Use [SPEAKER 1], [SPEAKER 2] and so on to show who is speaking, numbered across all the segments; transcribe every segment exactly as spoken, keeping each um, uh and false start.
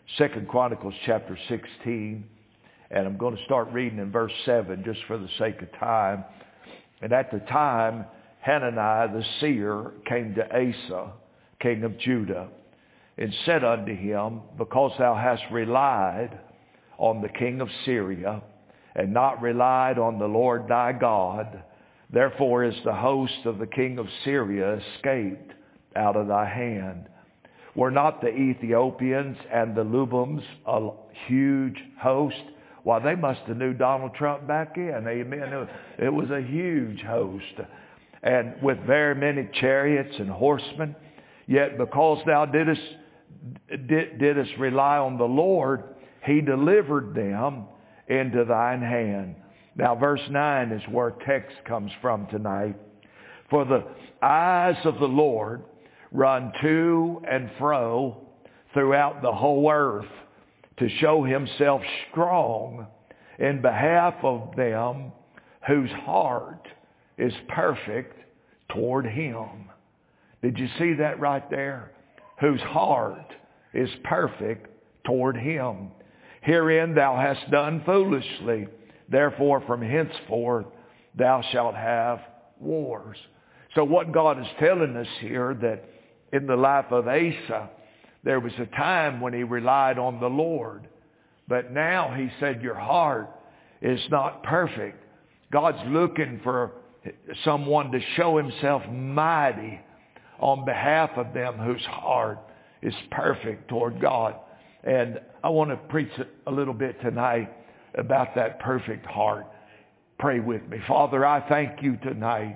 [SPEAKER 1] Second Chronicles chapter sixteen, and I'm going to start reading in verse seven just for the sake of time. And at the time, Hananiah the seer came to Asa, king of Judah, and said unto him, Because thou hast relied on the king of Syria, and not relied on the Lord thy God, therefore is the host of the king of Syria escaped out of thy hand. Were not the Ethiopians and the Lubims a huge host? Why, they must have knew Donald Trump back in. Amen. It was a huge host. And with very many chariots and horsemen. Yet because thou didst, did, didst rely on the Lord, he delivered them into thine hand. Now verse nine is where text comes from tonight. For the eyes of the Lord run to and fro throughout the whole earth to show himself strong in behalf of them whose heart is perfect toward him. Did you see that right there? Whose heart is perfect toward him. Herein thou hast done foolishly. Therefore from henceforth thou shalt have wars. So what God is telling us here, that in the life of Asa, there was a time when he relied on the Lord. But now he said your heart is not perfect. God's looking for someone to show himself mighty on behalf of them whose heart is perfect toward God. And I want to preach a little bit tonight about that perfect heart. Pray with me. Father, I thank you tonight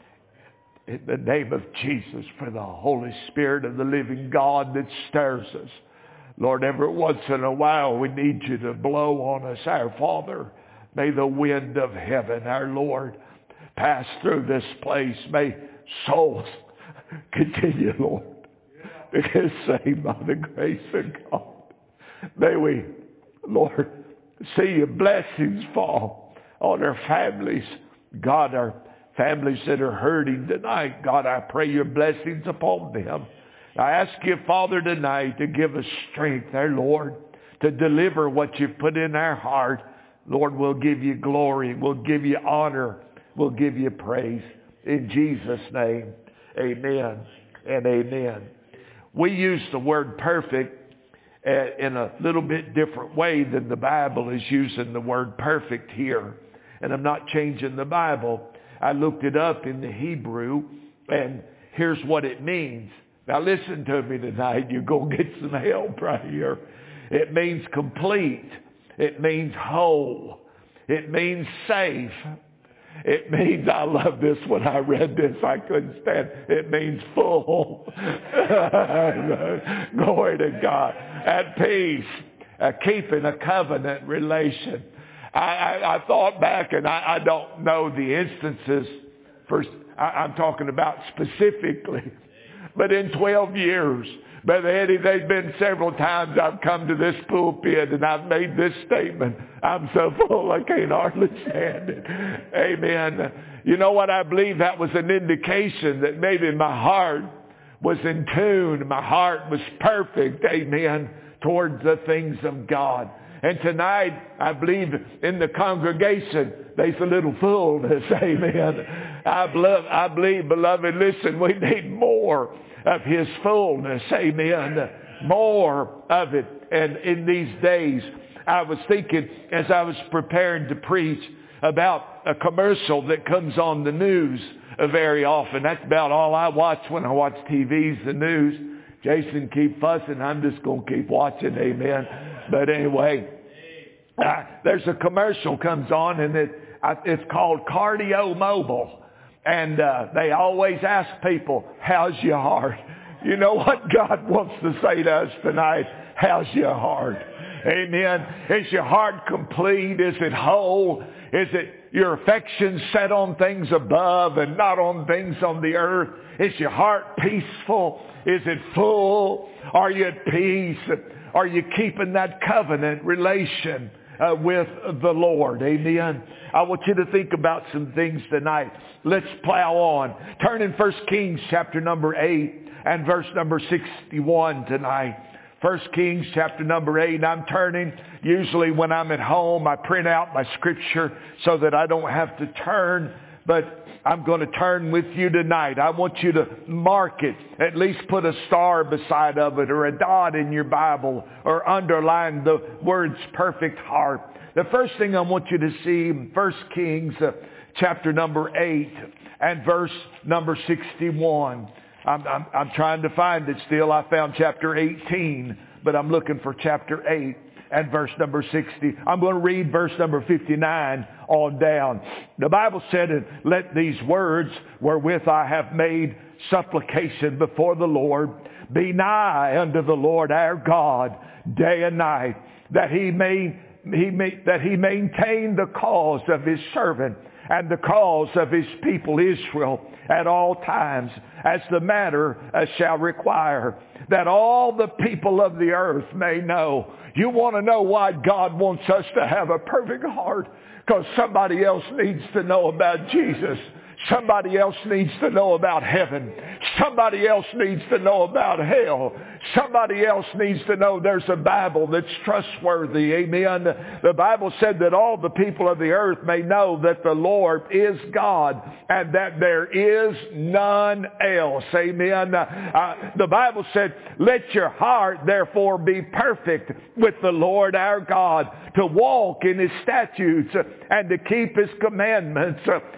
[SPEAKER 1] in the name of Jesus for the Holy Spirit of the living God that stirs us. Lord, every once in a while we need you to blow on us. Our Father, may the wind of heaven, our Lord, pass through this place. May souls continue, Lord, to get saved by the grace of God. May we, Lord, see your blessings fall on our families. God, our families that are hurting tonight, God, I pray your blessings upon them. I ask you, Father, tonight to give us strength, our Lord, to deliver what you've put in our heart. Lord, we'll give you glory. We'll give you honor. We'll give you praise. In Jesus' name, amen and amen. We use the word perfect in a little bit different way than the Bible is using the word perfect here. And I'm not changing the Bible. I looked it up in the Hebrew, and here's what it means. Now listen to me tonight. You're going to get some help right here. It means complete. It means whole. It means safe. It means, I love this when I read this, I couldn't stand it. It means full. Glory to God. At peace. Uh, keeping a covenant relation. I, I, I thought back, and I, I don't know the instances. For, I, I'm talking about specifically. But in twelve years, Brother Eddie, there's been several times I've come to this pulpit and I've made this statement. I'm so full I can't hardly stand it. Amen. You know what? I believe that was an indication that maybe my heart was in tune. My heart was perfect. Amen. Towards the things of God. And tonight, I believe in the congregation, there's a little fullness. Amen. I believe, I believe, beloved, listen, we need more of his fullness. Amen. More of it. And in these days, I was thinking as I was preparing to preach about a commercial that comes on the news very often. That's about all I watch when I watch T V's, the news. Jason, keep fussing. I'm just going to keep watching. Amen. But anyway, uh, there's a commercial comes on, and it uh, it's called Cardio Mobile. And uh, they always ask people, how's your heart? You know what God wants to say to us tonight? How's your heart? Amen. Is your heart complete? Is it whole? Is it your affection set on things above and not on things on the earth? Is your heart peaceful? Is it full? Are you at peace? Are you keeping that covenant relation uh, with the Lord? Amen. I want you to think about some things tonight. Let's plow on. Turn in First Kings chapter number eight and verse number sixty-one tonight. First Kings chapter number eight, and I'm turning. Usually when I'm at home, I print out my scripture so that I don't have to turn. But I'm going to turn with you tonight. I want you to mark it. At least put a star beside of it or a dot in your Bible or underline the words perfect heart. The first thing I want you to see in First Kings uh, chapter number eight and verse number sixty-one. I'm, I'm, I'm trying to find it still. I found chapter eighteen, but I'm looking for chapter eight and verse number sixty. I'm going to read verse number fifty-nine on down. The Bible said, "And let these words wherewith I have made supplication before the Lord be nigh unto the Lord our God day and night, that he may, he may that he maintain the cause of his servant and the cause of his people Israel at all times, as the matter uh, shall require, that all the people of the earth may know." You want to know why God wants us to have a perfect heart? Because somebody else needs to know about Jesus. Somebody else needs to know about heaven. Somebody else needs to know about hell. Somebody else needs to know there's a Bible that's trustworthy. Amen. The Bible said that all the people of the earth may know that the Lord is God and that there is none else. Amen. Uh, the Bible said, "Let your heart therefore be perfect with the Lord our God, to walk in his statutes and to keep his commandments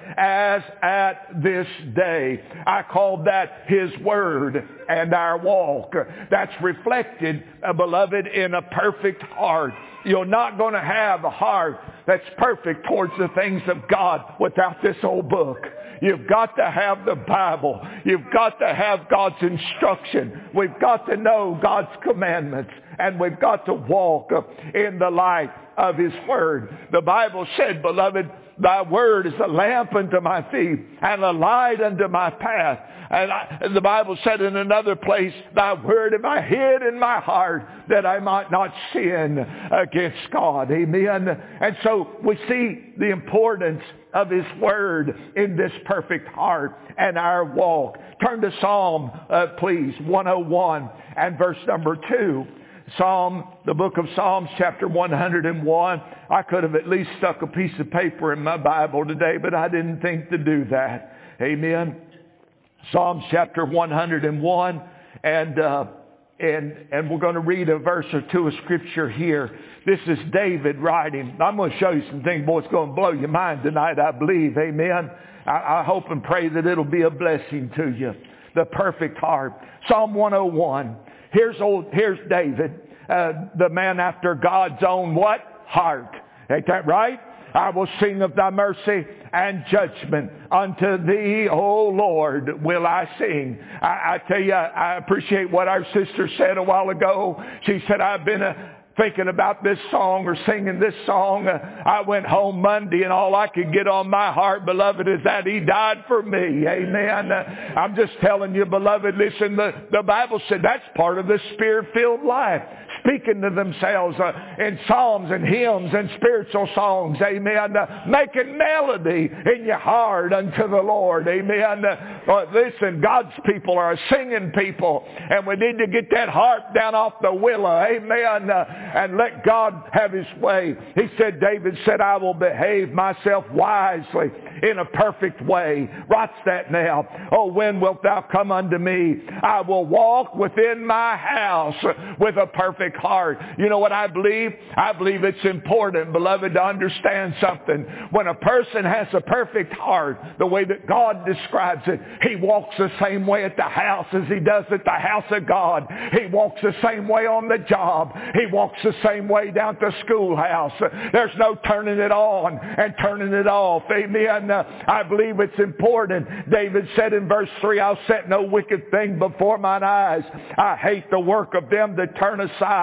[SPEAKER 1] as at this day." I call that his word and our walk. That's reflected, uh, beloved, in a perfect heart. You're not going to have a heart that's perfect towards the things of God without this old book. You've got to have the Bible. You've got to have God's instruction. We've got to know God's commandments. And we've got to walk in the light of his word. The Bible said, beloved, thy word is a lamp unto my feet and a light unto my path. And I, the Bible said in another place, thy word have I hid in my heart that I might not sin against God. Amen. And so we see the importance of his word in this perfect heart and our walk. Turn to Psalm, uh, please, one oh one and verse number two. Psalm, the book of Psalms, chapter one hundred one. I could have at least stuck a piece of paper in my Bible today, but I didn't think to do that. Amen. Psalms chapter one hundred one, and uh, and and we're going to read a verse or two of scripture here. This is David writing. I'm going to show you some things, boy, it's going to blow your mind tonight, I believe. Amen. I, I hope and pray that it'll be a blessing to you. The perfect heart. Psalm one oh one. Here's old. Here's David, uh, the man after God's own what? Heart. Ain't that right? I will sing of thy mercy and judgment. Unto thee, O Lord, will I sing. I, I tell you, I appreciate what our sister said a while ago. She said, I've been a thinking about this song or singing this song. Uh, I went home Monday and all I could get on my heart, beloved, is that he died for me. Amen. Uh, I'm just telling you, beloved, listen, the, the Bible said that's part of the Spirit-filled life. Speaking to themselves uh, in psalms and hymns and spiritual songs. Amen. Uh, making melody in your heart unto the Lord. Amen. Uh, uh, listen, God's people are a singing people, and we need to get that heart down off the willow. Amen. Uh, and let God have his way. He said, David said, I will behave myself wisely in a perfect way. Write that now. Oh, when wilt thou come unto me? I will walk within my house with a perfect heart. You know what I believe? I believe it's important, beloved, to understand something. When a person has a perfect heart, the way that God describes it, he walks the same way at the house as he does at the house of God. He walks the same way on the job. He walks the same way down to the schoolhouse. There's no turning it on and turning it off. Amen. I believe it's important. David said in verse three, I'll set no wicked thing before mine eyes. I hate the work of them that turn aside.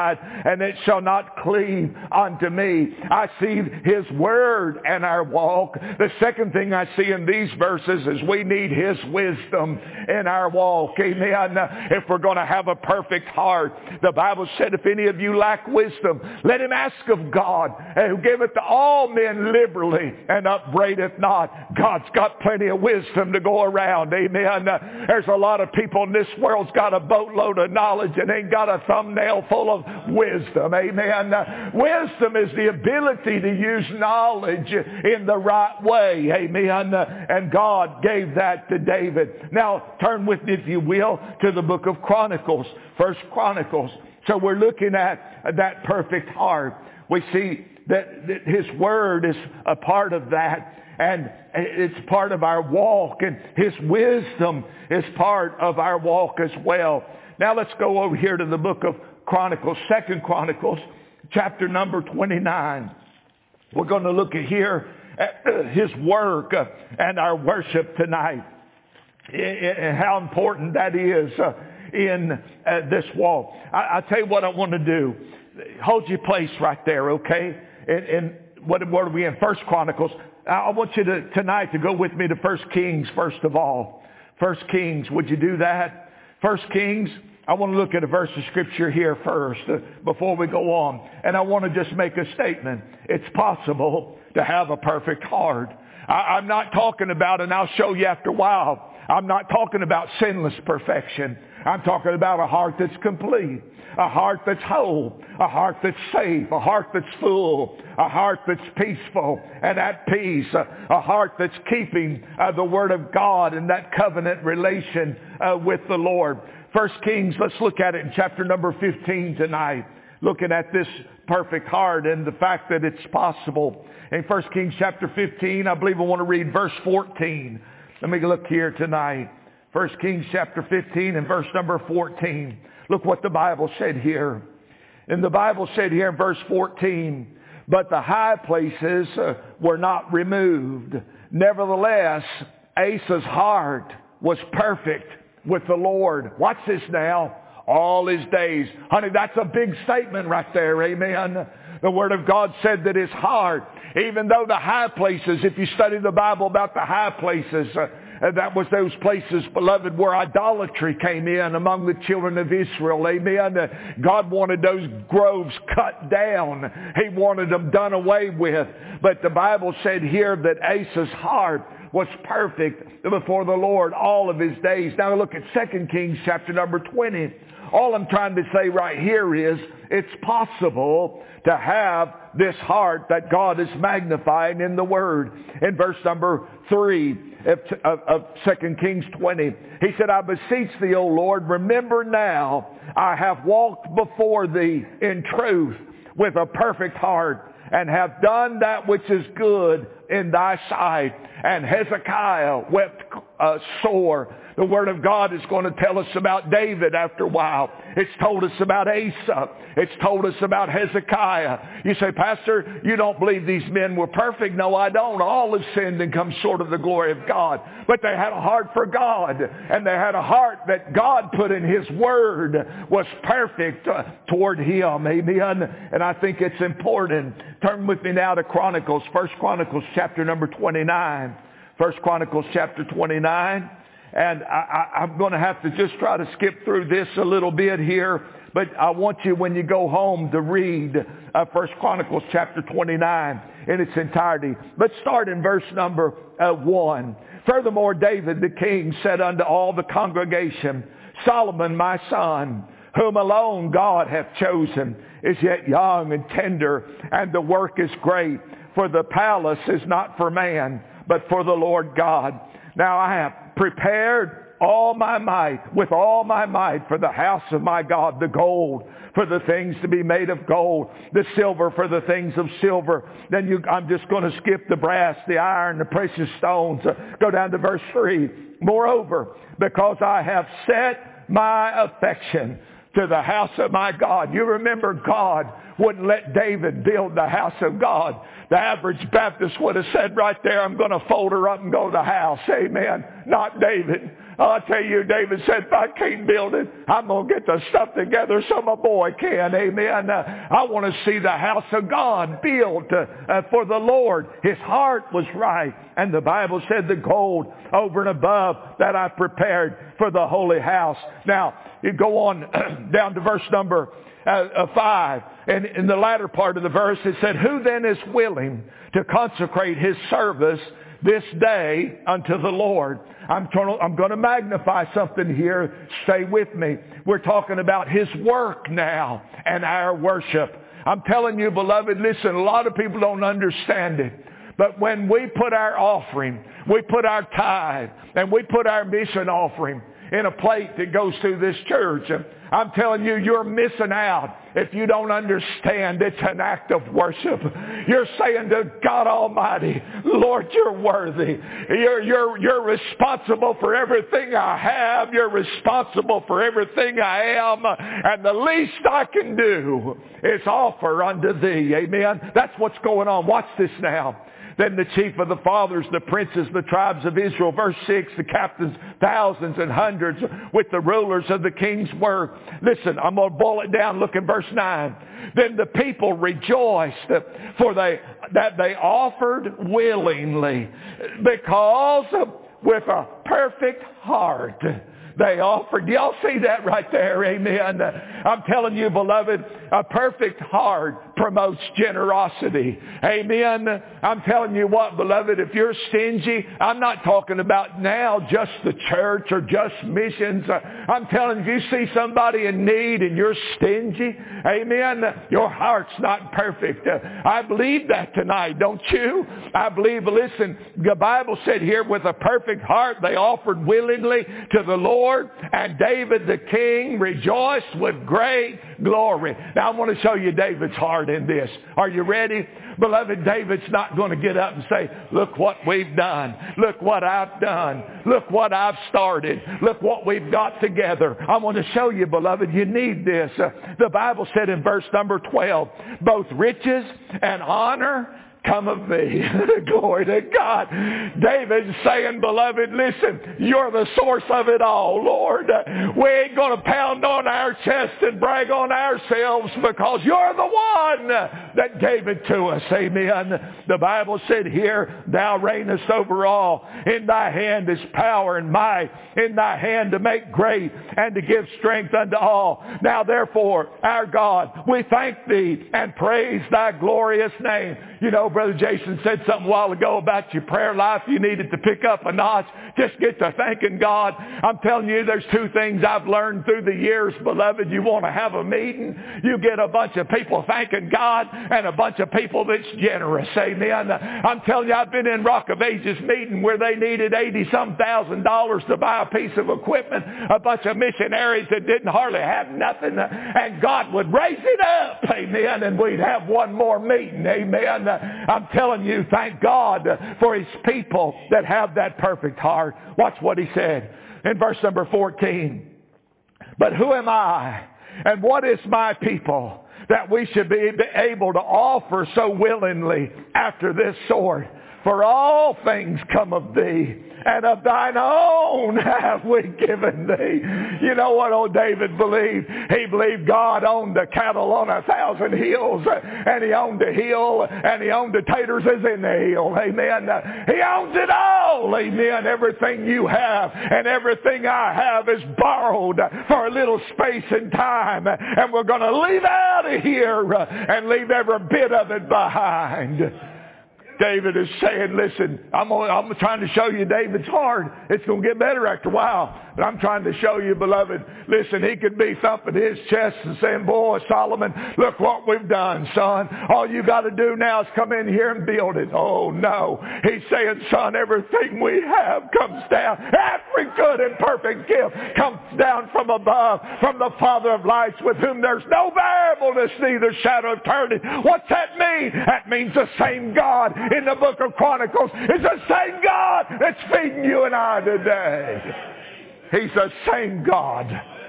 [SPEAKER 1] side, and it shall not cleave unto me. I see His Word and our walk. The second thing I see in these verses is we need His wisdom in our walk. Amen. If we're going to have a perfect heart, the Bible said, if any of you lack wisdom, let him ask of God, who giveth to all men liberally and upbraideth not. God's got plenty of wisdom to go around. Amen. There's a lot of people in this world's got a boatload of knowledge and ain't got a thumbnail full of wisdom. Amen. Wisdom is the ability to use knowledge in the right way. Amen. And God gave that to David. Now, turn with me, if you will, to the book of Chronicles, First Chronicles. So we're looking at that perfect heart. We see that, that His Word is a part of that, and it's part of our walk, and His wisdom is part of our walk as well. Now let's go over here to the book of Chronicles, Second Chronicles, chapter number twenty-nine. We're going to look at here at His work and our worship tonight, and how important that is in uh, this walk. I, I tell you what I want to do. Hold your place right there, okay? And, and what, what are we in? First Chronicles. I want you to tonight to go with me to First Kings first of all. First Kings, would you do that? First Kings. I want to look at a verse of Scripture here first uh, before we go on. And I want to just make a statement. It's possible to have a perfect heart. I, I'm not talking about, and I'll show you after a while, I'm not talking about sinless perfection. I'm talking about a heart that's complete, a heart that's whole, a heart that's safe, a heart that's full, a heart that's peaceful and at peace, a, a heart that's keeping uh, the Word of God and that covenant relation uh, with the Lord. First Kings, let's look at it in chapter number fifteen tonight, looking at this perfect heart and the fact that it's possible. In First Kings chapter fifteen, I believe I want to read verse fourteen. Let me look here tonight. First Kings chapter fifteen and verse number fourteen. Look what the Bible said here. And the Bible said here in verse fourteen, but the high places uh, were not removed. Nevertheless, Asa's heart was perfect with the Lord. Watch this now. All his days. Honey, that's a big statement right there. Amen. The Word of God said that his heart, even though the high places, if you study the Bible about the high places, uh, that was those places, beloved, where idolatry came in among the children of Israel. Amen. Uh, God wanted those groves cut down. He wanted them done away with. But the Bible said here that Asa's heart was perfect before the Lord all of his days. Now look at Second Kings chapter number twenty. All I'm trying to say right here is it's possible to have this heart that God is magnifying in the Word. In verse number three of, of, of Second Kings twenty, he said, I beseech thee, O Lord, remember now I have walked before thee in truth with a perfect heart, and have done that which is good in thy sight. And Hezekiah wept uh, sore. The Word of God is going to tell us about David after a while. It's told us about Asa. It's told us about Hezekiah. You say, Pastor, you don't believe these men were perfect. No, I don't. All have sinned and come short of the glory of God. But they had a heart for God. And they had a heart that God put in His Word was perfect uh, toward Him. Amen. And I think it's important. Turn with me now to Chronicles. First Chronicles chapter number twenty-nine. First Chronicles chapter twenty-nine. And I, I, I'm going to have to just try to skip through this a little bit here. But I want you, when you go home, to read uh, First Chronicles chapter twenty-nine in its entirety. Let's start in verse number uh, one. Furthermore, David the king said unto all the congregation, Solomon my son, whom alone God hath chosen, is yet young and tender, and the work is great. For the palace is not for man, but for the Lord God. Now I have prepared all my might, with all my might, for the house of my God, the gold for the things to be made of gold, the silver for the things of silver. Then you, I'm just going to skip the brass, the iron, the precious stones. Uh, go down to verse three. Moreover, because I have set my affection to the house of my God. You remember, God wouldn't let David build the house of God. The average Baptist would have said right there, I'm going to fold her up and go to the house. Amen. Not David. I tell you, David said, if I can't build it, I'm going to get the stuff together so my boy can. Amen. Uh, I want to see the house of God built uh, uh, for the Lord. His heart was right. And the Bible said the gold over and above that I prepared for the holy house. Now, you go on down to verse number uh, uh, five. And in the latter part of the verse, it said, who then is willing to consecrate his service this day unto the Lord? I'm, trying, I'm going to magnify something here. Stay with me. We're talking about his work now and our worship. I'm telling you, beloved, listen, a lot of people don't understand it. But when we put our offering, we put our tithe, and we put our mission offering in a plate that goes through this church, I'm telling you, you're missing out if you don't understand it's an act of worship. You're saying to God Almighty, Lord, you're worthy. You're, you're, you're responsible for everything I have. You're responsible for everything I am. And the least I can do is offer unto thee. Amen. That's what's going on. Watch this now. Then the chief of the fathers, the princes, the tribes of Israel, verse six, the captains, thousands and hundreds, with the rulers of the king's work. Listen, I'm going to boil it down. Look in verse nine. Then the people rejoiced, for they that they offered willingly, because with a perfect heart they offered. Do y'all see that right there? Amen. I'm telling you, beloved, a perfect heart promotes generosity. Amen. I'm telling you what, beloved, if you're stingy, I'm not talking about now just the church or just missions. I'm telling you, if you see somebody in need and you're stingy, amen, your heart's not perfect. I believe that tonight, don't you? I believe, listen, the Bible said here, with a perfect heart they offered willingly to the Lord. And David the king rejoiced with great glory. Now I want to show you David's heart in this. Are you ready? Beloved, David's not going to get up and say, look what we've done. Look what I've done. Look what I've started. Look what we've got together. I want to show you, beloved, you need this. Uh, the Bible said in verse number twelve, both riches and honor come of me. Glory to God. David's saying, beloved, listen, you're the source of it all, Lord. We ain't going to pound on our chest and brag on ourselves, because you're the one that gave it to us. Amen. The Bible said here, thou reignest over all. In thy hand is power and might. In thy hand to make great and to give strength unto all. Now therefore, our God, we thank thee and praise thy glorious name. You know, Brother Jason said something a while ago about your prayer life. You needed to pick up a notch. Just get to thanking God. I'm telling you, there's two things I've learned through the years, beloved. You want to have a meeting, you get a bunch of people thanking God and a bunch of people that's generous. Amen. I'm telling you, I've been in Rock of Ages meeting where they needed eighty some thousand dollars to buy a piece of equipment, a bunch of missionaries that didn't hardly have nothing, and God would raise it up. Amen. And we'd have one more meeting. Amen. I'm telling you, thank God for his people that have that perfect heart. Watch what he said in verse number fourteen. But who am I, and what is my people, that we should be able to offer so willingly after this sort? For all things come of thee, and of thine own have we given thee. You know what old David believed? He believed God owned the cattle on a thousand hills, and he owned the hill, and he owned the taters as in the hill. Amen. He owns it all. Amen. Everything you have and everything I have is borrowed for a little space and time, and we're going to leave out of here and leave every bit of it behind. David is saying, listen, I'm, I'm trying to show you David's heart. It's going to get better after a while. But I'm trying to show you, beloved, listen, he could be thumping his chest and saying, boy, Solomon, look what we've done, son. All you got to do now is come in here and build it. Oh, no. He's saying, son, everything we have comes down. Every good and perfect gift comes down from above, from the Father of lights, with whom there's no variableness, neither shadow of turning. What's that mean? That means the same God in the book of Chronicles is the same God that's feeding you and I today. He's the same God.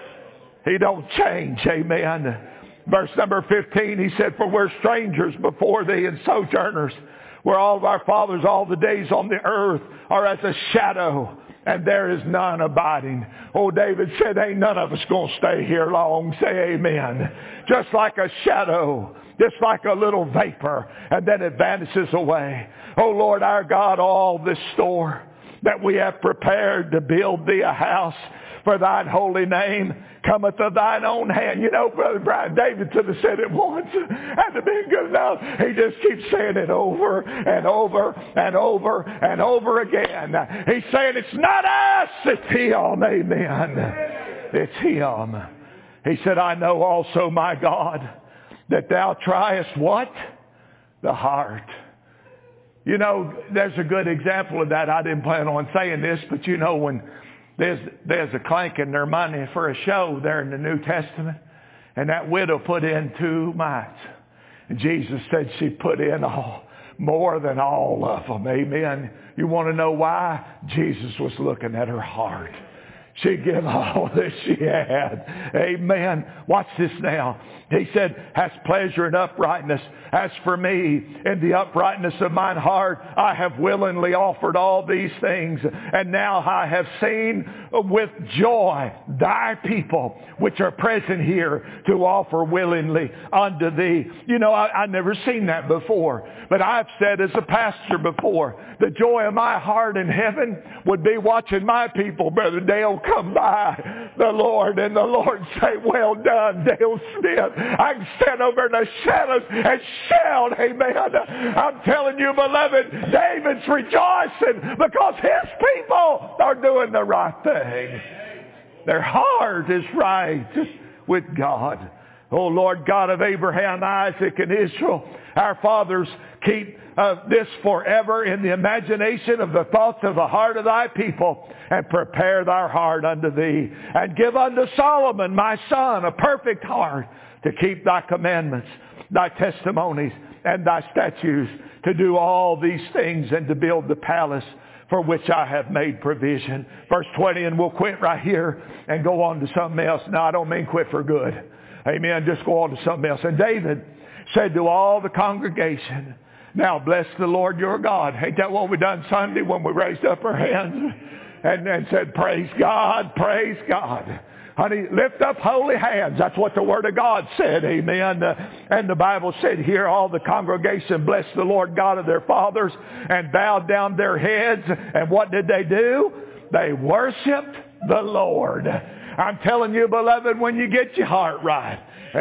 [SPEAKER 1] He don't change. Amen. Verse number fifteen, he said, for we're strangers before thee and sojourners, where all of our fathers all the days on the earth are as a shadow and there is none abiding. Oh, David said, ain't none of us going to stay here long. Say amen. Just like a shadow, just like a little vapor, and then it vanishes away. Oh, Lord our God, all this store that we have prepared to build thee a house for thine holy name cometh of thine own hand. You know, Brother Brian Davidson has said it once. Hasn't it been good enough? He just keeps saying it over and over and over and over again. He's saying it's not us, it's Him. Amen. It's Him. He said, I know also, my God, that thou triest what? The heart. You know, there's a good example of that. I didn't plan on saying this, but you know, when There's, there's a clanking their money for a show there in the New Testament. And that widow put in two mites. And Jesus said she put in all, more than all of them. Amen. You want to know why? Jesus was looking at her heart. She gave all that she had. Amen. Watch this now. He said, has pleasure in uprightness. As for me, in the uprightness of mine heart, I have willingly offered all these things. And now I have seen with joy thy people, which are present here, to offer willingly unto thee. You know, I, I've never seen that before. But I've said as a pastor before, the joy of my heart in heaven would be watching my people, Brother Dale, come by the Lord, and the Lord say, well done, Dale Smith. I can stand over in the shadows and shout, amen. I'm telling you, beloved, David's rejoicing because his people are doing the right thing. Their heart is right with God. Oh, Lord God of Abraham, Isaac, and Israel, our fathers, keep uh, this forever in the imagination of the thoughts of the heart of thy people, and prepare thy heart unto thee, and give unto Solomon, my son, a perfect heart to keep thy commandments, thy testimonies, and thy statutes, to do all these things, and to build the palace for which I have made provision. Verse twenty, and we'll quit right here and go on to something else. No, I don't mean quit for good. Amen. Just go on to something else. And David said to all the congregation, now bless the Lord your God. Ain't that what we done Sunday when we raised up our hands and, and said, praise God, praise God. Honey, lift up holy hands. That's what the Word of God said. Amen. Uh, and the Bible said here, all the congregation blessed the Lord God of their fathers and bowed down their heads. And what did they do? They worshiped the Lord. I'm telling you, beloved, when you get your heart right,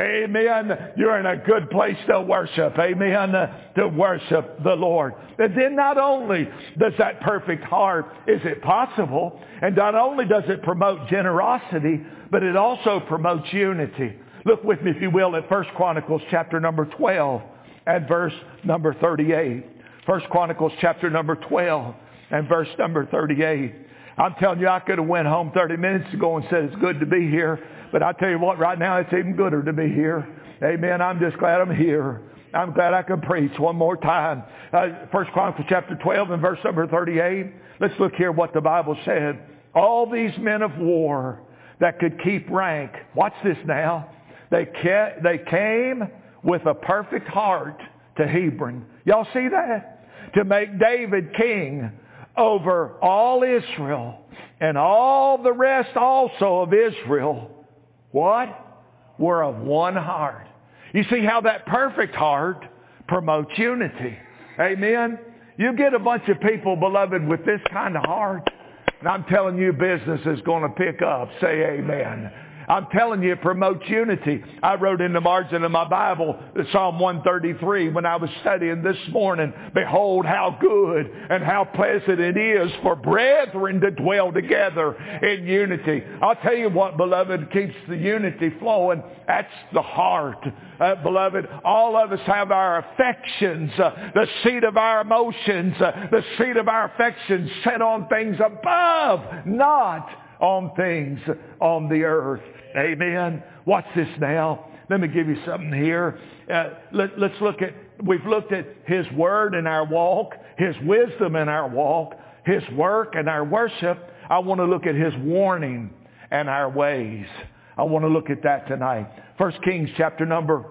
[SPEAKER 1] amen, you're in a good place to worship. Amen. Uh, to worship the Lord. And then not only does that perfect heart, is it possible, and not only does it promote generosity, but it also promotes unity. Look with me, if you will, at First Chronicles chapter number twelve and verse number thirty-eight. First Chronicles chapter number twelve and verse number thirty-eight. I'm telling you, I could have went home thirty minutes ago and said it's good to be here. But I tell you what, right now it's even gooder to be here. Amen. I'm just glad I'm here. I'm glad I can preach one more time. Uh, First Chronicles chapter twelve and verse number thirty-eight. Let's look here what the Bible said. All these men of war that could keep rank. Watch this now. They ca- they came with a perfect heart to Hebron. Y'all see that? To make David king over all Israel, and all the rest also of Israel, what? Were of one heart. You see how that perfect heart promotes unity. Amen? You get a bunch of people, beloved, with this kind of heart, and I'm telling you, business is going to pick up. Say amen. I'm telling you, it promotes unity. I wrote in the margin of my Bible, Psalm one thirty-three, when I was studying this morning, behold how good and how pleasant it is for brethren to dwell together in unity. I'll tell you what, beloved, keeps the unity flowing. That's the heart. Uh, beloved, all of us have our affections, uh, the seat of our emotions, uh, the seat of our affections set on things above, not on things on the earth. Amen. Watch this now. Let me give you something here. Uh, let, let's look at, we've looked at His Word in our walk, His wisdom in our walk, His work and our worship. I want to look at His warning and our ways. I want to look at that tonight. First Kings chapter number,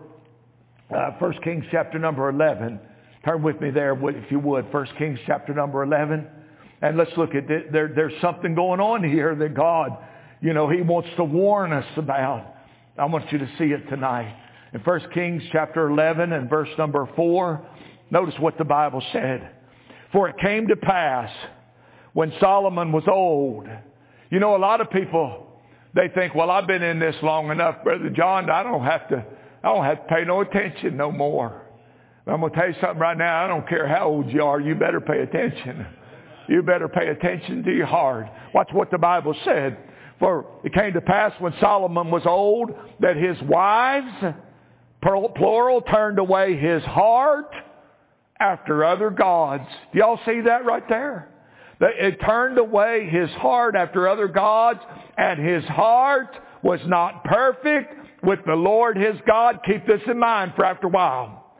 [SPEAKER 1] uh, First Kings chapter number eleven. Turn with me there, if you would. First Kings chapter number eleven And let's look at it. There, there's something going on here that God, you know, He wants to warn us about. I want you to see it tonight. In First Kings chapter eleven and verse number four, notice what the Bible said. For it came to pass when Solomon was old. You know, a lot of people, they think, well, I've been in this long enough, Brother John, I don't have to, I don't have to pay no attention no more. But I'm going to tell you something right now. I don't care how old you are. You better pay attention. You better pay attention to your heart. Watch what the Bible said. For it came to pass when Solomon was old that his wives, plural, turned away his heart after other gods. Do y'all see that right there? It turned away his heart after other gods, and his heart was not perfect with the Lord his God. Keep this in mind for after a while.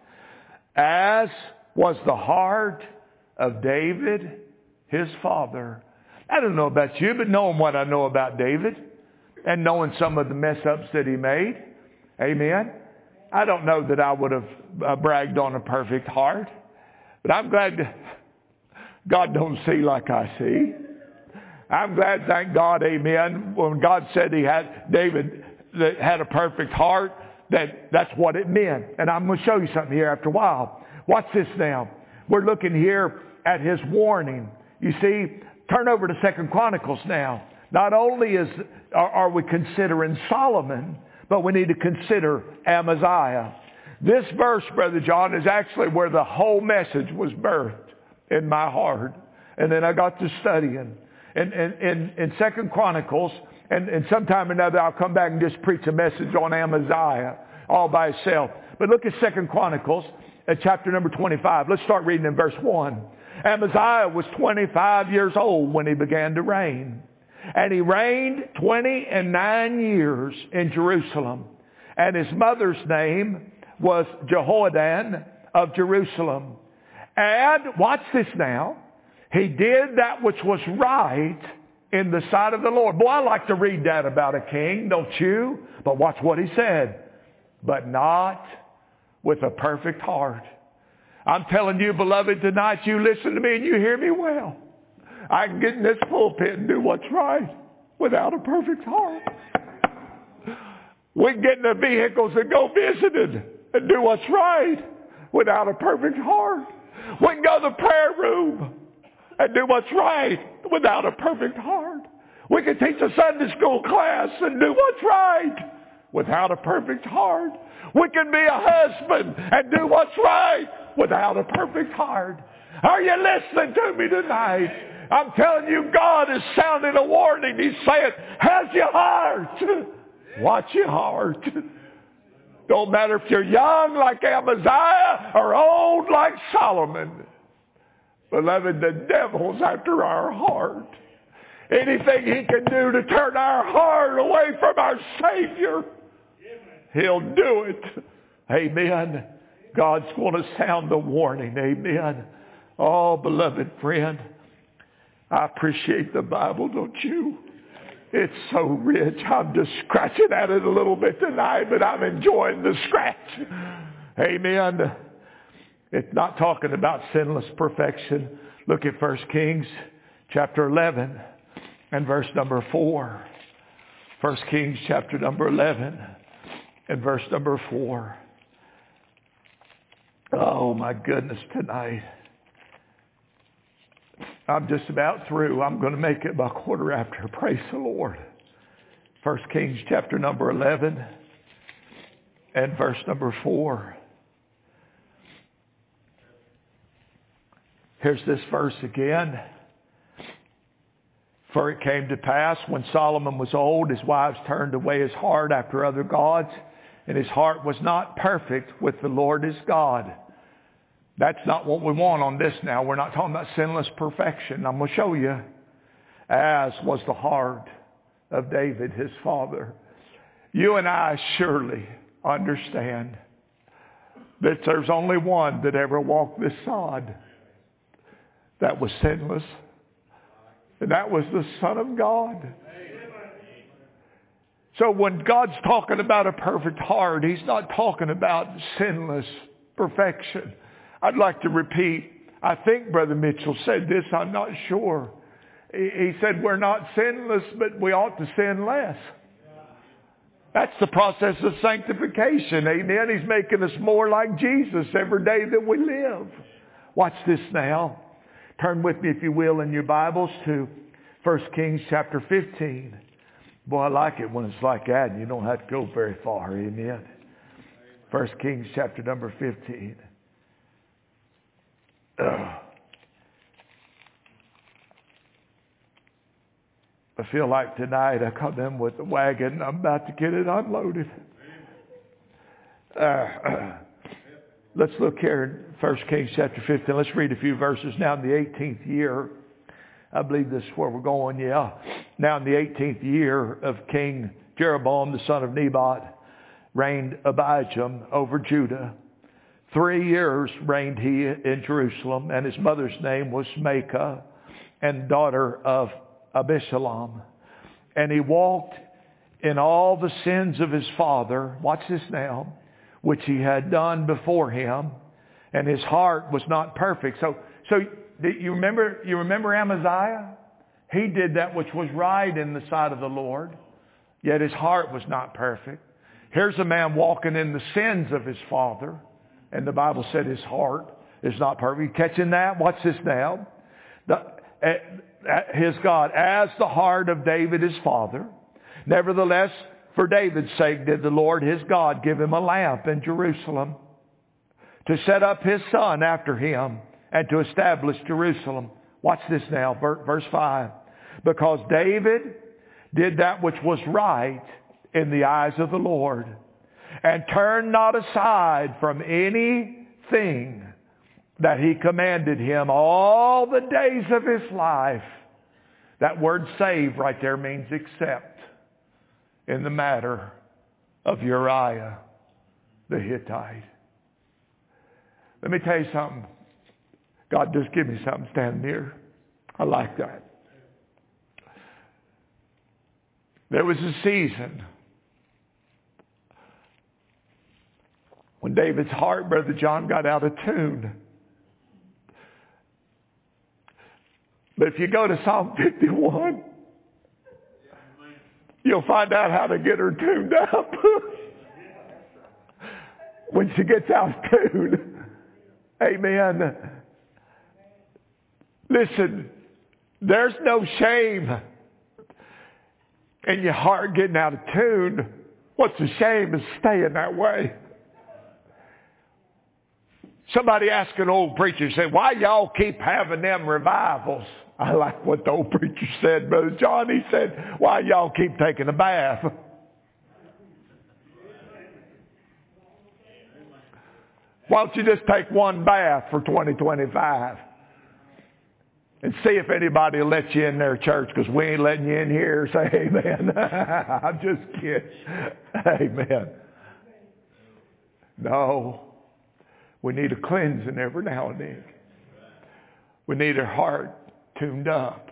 [SPEAKER 1] As was the heart of David, his father. I don't know about you, but knowing what I know about David and knowing some of the mess ups that he made, amen, I don't know that I would have uh, bragged on a perfect heart. But I'm glad to, God don't see like I see. I'm glad, thank God, amen, when God said he had, David that had a perfect heart, that that's what it meant. And I'm going to show you something here after a while. Watch this now. We're looking here at his warning. You see, turn over to Second Chronicles now. Not only is are, are we considering Solomon, but we need to consider Amaziah. This verse, Brother John, is actually where the whole message was birthed in my heart. And then I got to studying. In, in, in, in Second Chronicles, and, and sometime or another I'll come back and just preach a message on Amaziah all by itself. But look at Second Chronicles at chapter number twenty-five. Let's start reading in verse one. Amaziah was twenty-five years old when he began to reign. And he reigned twenty and nine years in Jerusalem. And his mother's name was Jehoaddan of Jerusalem. And watch this now. He did that which was right in the sight of the Lord. Boy, I like to read that about a king, don't you? But watch what he said. But not with a perfect heart. I'm telling you, beloved, tonight you listen to me and you hear me well. I can get in this pulpit and do what's right without a perfect heart. We can get in the vehicles and go visited and do what's right without a perfect heart. We can go to the prayer room and do what's right without a perfect heart. We can teach a Sunday school class and do what's right without a perfect heart. We can be a husband and do what's right without a perfect heart. Are you listening to me tonight? I'm telling you, God is sounding a warning. He's saying, how's your heart? Watch your heart. Don't matter if you're young like Amaziah or old like Solomon. Beloved, the devil's after our heart. Anything he can do to turn our heart away from our Savior, he'll do it. Amen. God's going to sound the warning. Amen. Oh, beloved friend, I appreciate the Bible, don't you? It's so rich. I'm just scratching at it a little bit tonight, but I'm enjoying the scratch. Amen. It's not talking about sinless perfection. Look at First Kings chapter eleven and verse number four. First Kings chapter number eleven and verse number four. Oh my goodness, tonight. I'm just about through. I'm going to make it by quarter after. Praise the Lord. First Kings chapter number eleven and verse number four. Here's this verse again. For it came to pass when Solomon was old, his wives turned away his heart after other gods, and his heart was not perfect with the Lord his God. That's not what we want on this now. We're not talking about sinless perfection. I'm going to show you. As was the heart of David, his father. You and I surely understand that there's only one that ever walked this sod that was sinless. And that was the Son of God. So when God's talking about a perfect heart, he's not talking about sinless perfection. I'd like to repeat I think Brother Mitchell said this, I'm not sure. He, he said we're not sinless, but we ought to sin less. That's the process of sanctification. Amen. He's making us more like Jesus every day that we live. Watch this now. Turn with me, if you will, in your Bibles to First Kings chapter fifteen. Boy, I like it when it's like that and you don't have to go very far. Amen. First Kings chapter number fifteen. Ugh. I feel like tonight I come in with the wagon and I'm about to get it unloaded. Uh, uh, let's look here in First Kings chapter fifteen. Let's read a few verses. Now in the eighteenth year, I believe this is where we're going, yeah. Now in the eighteenth year of King Jeroboam, the son of Nebat, reigned Abijam over Judah. Three years reigned he in Jerusalem, and his mother's name was Maacah, and daughter of Abishalom. And he walked in all the sins of his father, watch this now, which he had done before him, and his heart was not perfect. So, so you remember, you remember Amaziah? He did that which was right in the sight of the Lord, yet his heart was not perfect. Here's a man walking in the sins of his father, and the Bible said his heart is not perfect. You catching that? Watch this now. The, uh, his God, as the heart of David his father. Nevertheless, for David's sake did the Lord his God give him a lamp in Jerusalem to set up his son after him and to establish Jerusalem. Watch this now, verse five. Because David did that which was right in the eyes of the Lord, and turned not aside from anything that he commanded him all the days of his life. That word save right there means accept in the matter of Uriah the Hittite. Let me tell you something. God just give me something standing here. I like that. There was a season when David's heart, Brother John, got out of tune. But if you go to Psalm fifty-one, you'll find out how to get her tuned up. When she gets out of tune. Amen. Listen, there's no shame in your heart getting out of tune. What's the shame is staying that way. Somebody asked an old preacher, said, why y'all keep having them revivals? I like what the old preacher said, Brother John. He said, why y'all keep taking a bath? Why don't you just take one bath for twenty twenty-five and see if anybody will let you in their church, because we ain't letting you in here. Say amen. I'm just kidding. Amen. No. We need a cleansing every now and then. We need our heart tuned up.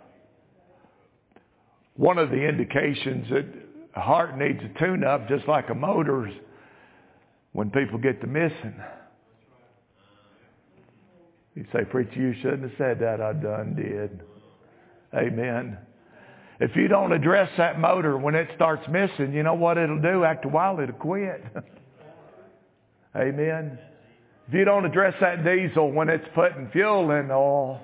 [SPEAKER 1] One of the indications that a heart needs a tune up, just like a motor, is when people get to missing. You say, preacher, you shouldn't have said that. I done did. Amen. If you don't address that motor when it starts missing, you know what it'll do? After a while, it'll quit. Amen. If you don't address that diesel when it's putting fuel in the oil,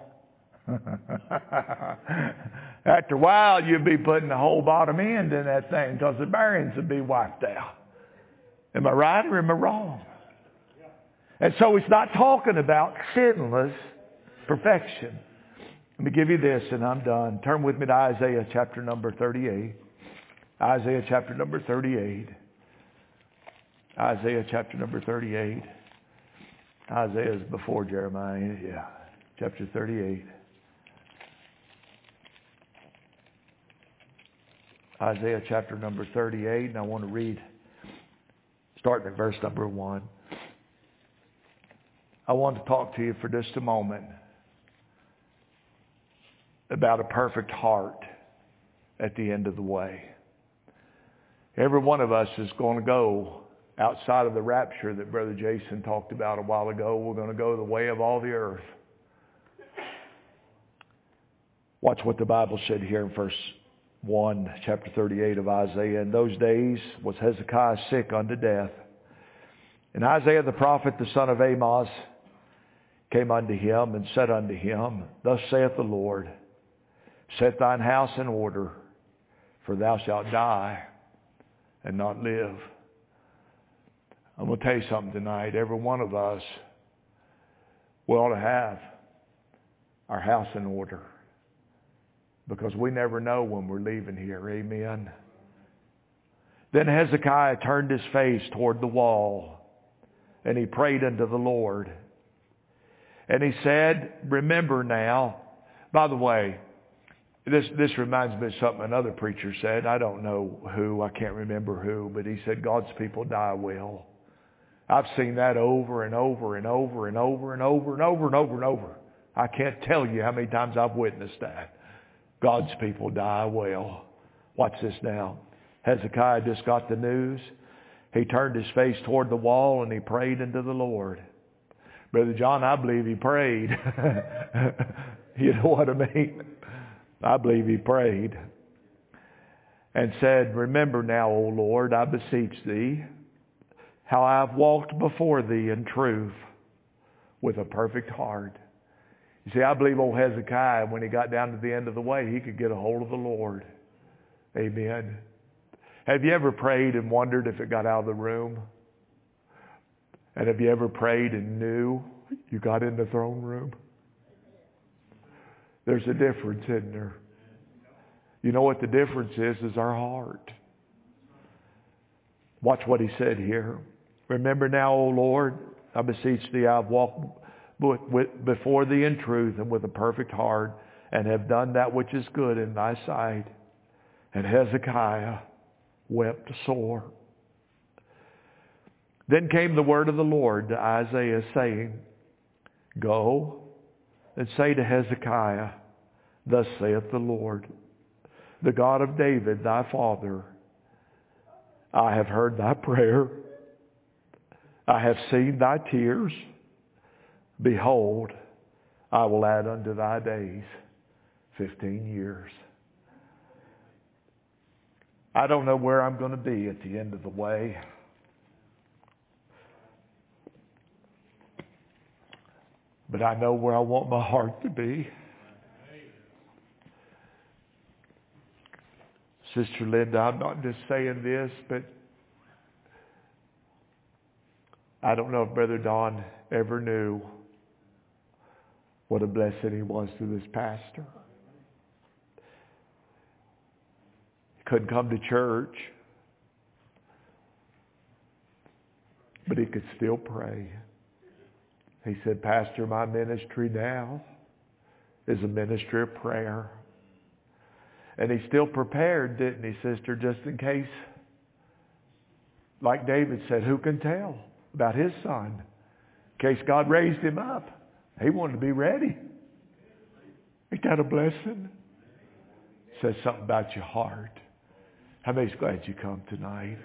[SPEAKER 1] after a while you'll be putting the whole bottom end in that thing because the bearings will be wiped out. Am I right or am I wrong? And so he's not talking about sinless perfection. Let me give you this and I'm done. Turn with me to Isaiah chapter number thirty-eight. Isaiah chapter number thirty-eight. Isaiah chapter number thirty-eight. Isaiah is before Jeremiah. Yeah. Chapter thirty-eight. Isaiah chapter number thirty-eight. And I want to read, starting at verse number one. I want to talk to you for just a moment about a perfect heart at the end of the way. Every one of us is going to go outside of the rapture that Brother Jason talked about a while ago. We're going to go the way of all the earth. Watch what the Bible said here in verse one, chapter thirty-eight of Isaiah. In those days was Hezekiah sick unto death. And Isaiah the prophet, the son of Amoz, came unto him and said unto him, Thus saith the Lord, Set thine house in order, for thou shalt die and not live. I'm going to tell you something tonight. Every one of us, we ought to have our house in order, because we never know when we're leaving here. Amen. Then Hezekiah turned his face toward the wall, and he prayed unto the Lord. And he said, Remember now. By the way, this this reminds me of something another preacher said. I don't know who, I can't remember who, but he said, God's people die well. I've seen that over and over and over and over and over and over and over and over. I can't tell you how many times I've witnessed that. God's people die well. Watch this now. Hezekiah just got the news. He turned his face toward the wall and he prayed unto the Lord. Brother John, I believe he prayed. You know what I mean? I believe he prayed. And said, Remember now, O Lord, I beseech thee, how I have walked before thee in truth with a perfect heart. You see, I believe old Hezekiah, when he got down to the end of the way, he could get a hold of the Lord. Amen. Have you ever prayed and wondered if it got out of the room? And have you ever prayed and knew you got in the throne room? There's a difference, isn't there? You know what the difference is, is our heart. Watch what he said here. Remember now, O Lord, I beseech thee, I have walked before thee in truth and with a perfect heart, and have done that which is good in thy sight. And Hezekiah wept sore. Then came the word of the Lord to Isaiah, saying, Go and say to Hezekiah, Thus saith the Lord, the God of David thy father, I have heard thy prayer. I have seen thy tears. Behold, I will add unto thy days fifteen years. I don't know where I'm going to be at the end of the way. But I know where I want my heart to be. Sister Linda, I'm not just saying this, but I don't know if Brother Don ever knew what a blessing he was to this pastor. He couldn't come to church, but he could still pray. He said, Pastor, my ministry now is a ministry of prayer. And he still prepared, didn't he, sister, just in case, like David said, who can tell about his son? In case God raised him up. He wanted to be ready. Ain't that a blessing? Says something about your heart. How many's glad you come tonight?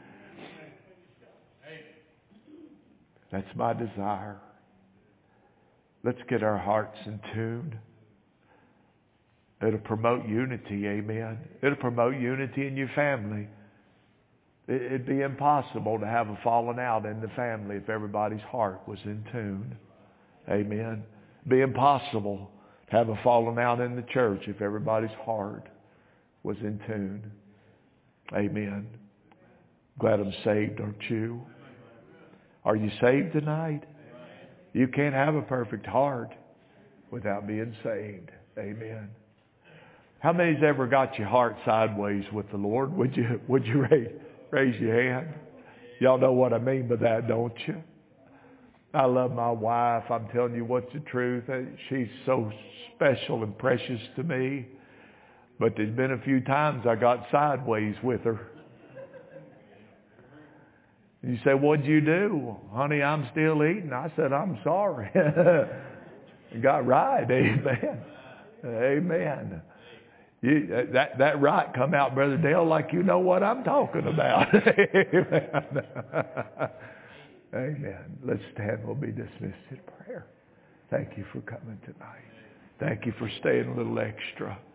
[SPEAKER 1] That's my desire. Let's get our hearts in tune. It'll promote unity, amen. It'll promote unity in your family. It'd be impossible to have a falling out in the family if everybody's heart was in tune. Amen. It'd be impossible to have a falling out in the church if everybody's heart was in tune. Amen. Glad I'm saved, aren't you? Are you saved tonight? You can't have a perfect heart without being saved. Amen. How many's ever got your heart sideways with the Lord? Would you would you raise, raise your hand? Y'all know what I mean by that, don't you? I love my wife. I'm telling you what's the truth. She's so special and precious to me. But there's been a few times I got sideways with her. You say, what'd you do? Honey, I'm still eating. I said, I'm sorry. Got right. Amen. Amen. You, that, that right come out, Brother Dale, like you know what I'm talking about. Amen. Amen. Let's stand. We'll be dismissed in prayer. Thank you for coming tonight. Thank you for staying a little extra.